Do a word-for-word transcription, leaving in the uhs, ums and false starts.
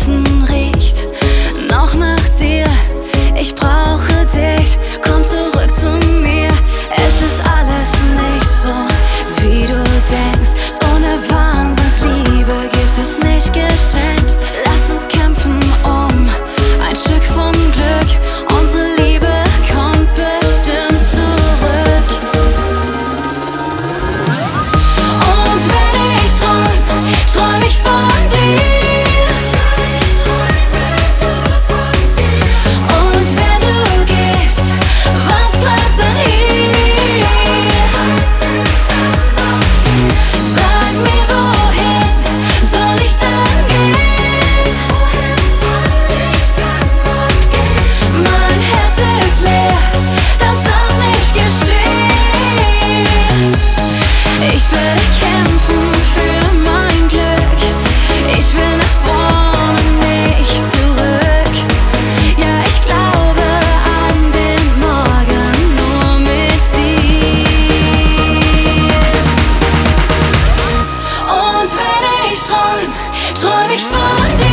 Essen riecht noch nach dir. Ich brauche dich, komm zurück zu mir. Es ist alles nicht so, wie du denkst. So eine Wahnsinnsliebe gibt es nicht geschenkt. Lass uns kämpfen um ein Stück vom Glück. Unsere Liebe kommt bestimmt zurück. Und wenn ich träum, träum ich von dir. Träum ich von dir.